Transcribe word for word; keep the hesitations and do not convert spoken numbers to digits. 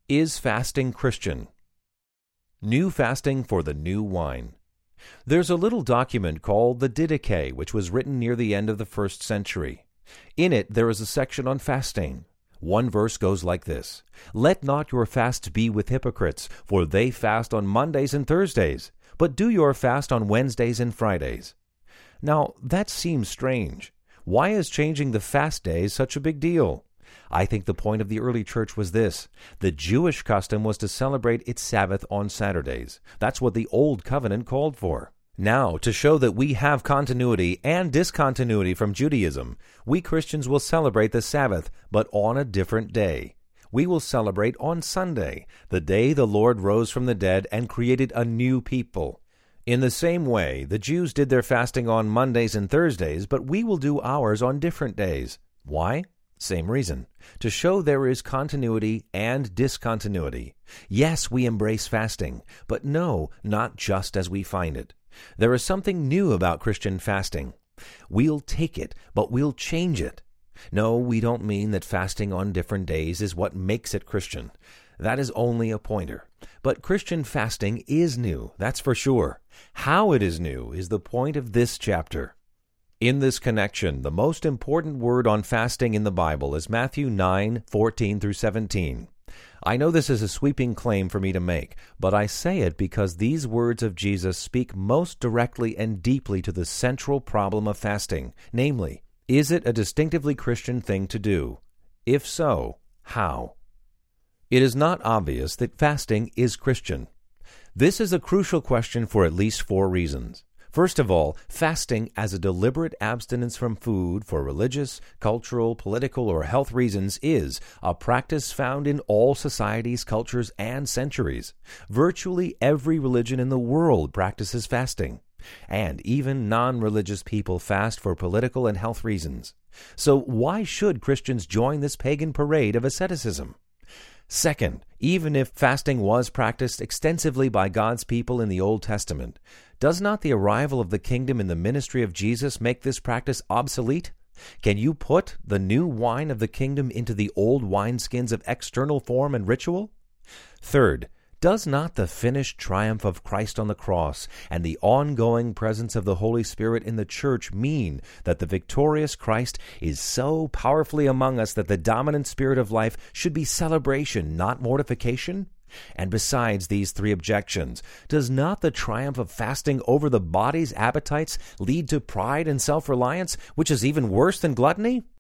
Is fasting Christian? New fasting for the new wine. There's a little document called the Didache, which was written near the end of the first century. In it, there is a section on fasting. One verse goes like this: "Let not your fast be with hypocrites, for they fast on Mondays and Thursdays, but do your fast on Wednesdays and Fridays." Now, that seems strange. Why is changing the fast days such a big deal? I think the point of the early church was this: the Jewish custom was to celebrate its Sabbath on Saturdays. That's what the Old Covenant called for. Now, to show that we have continuity and discontinuity from Judaism, we Christians will celebrate the Sabbath, but on a different day. We will celebrate on Sunday, the day the Lord rose from the dead and created a new people. In the same way, the Jews did their fasting on Mondays and Thursdays, but we will do ours on different days. Why? Same reason: to show there is continuity and discontinuity. Yes, we embrace fasting, but no, not just as we find it. There is something new about Christian fasting. We'll take it, but we'll change it. No, we don't mean that fasting on different days is what makes it Christian. That is only a pointer. But Christian fasting is new, that's for sure. How it is new is the point of this chapter. In this connection, the most important word on fasting in the Bible is Matthew nine, fourteen through seventeen. I know this is a sweeping claim for me to make, but I say it because these words of Jesus speak most directly and deeply to the central problem of fasting, namely, is it a distinctively Christian thing to do? If so, how? It is not obvious that fasting is Christian. This is a crucial question for at least four reasons. First of all, fasting as a deliberate abstinence from food for religious, cultural, political, or health reasons is a practice found in all societies, cultures, and centuries. Virtually every religion in the world practices fasting, and even non-religious people fast for political and health reasons. So why should Christians join this pagan parade of asceticism? Second, even if fasting was practiced extensively by God's people in the Old Testament, does not the arrival of the kingdom and the ministry of Jesus make this practice obsolete? Can you put the new wine of the kingdom into the old wineskins of external form and ritual? Third, does not the finished triumph of Christ on the cross and the ongoing presence of the Holy Spirit in the church mean that the victorious Christ is so powerfully among us that the dominant spirit of life should be celebration, not mortification? And besides these three objections, does not the triumph of fasting over the body's appetites lead to pride and self-reliance, which is even worse than gluttony?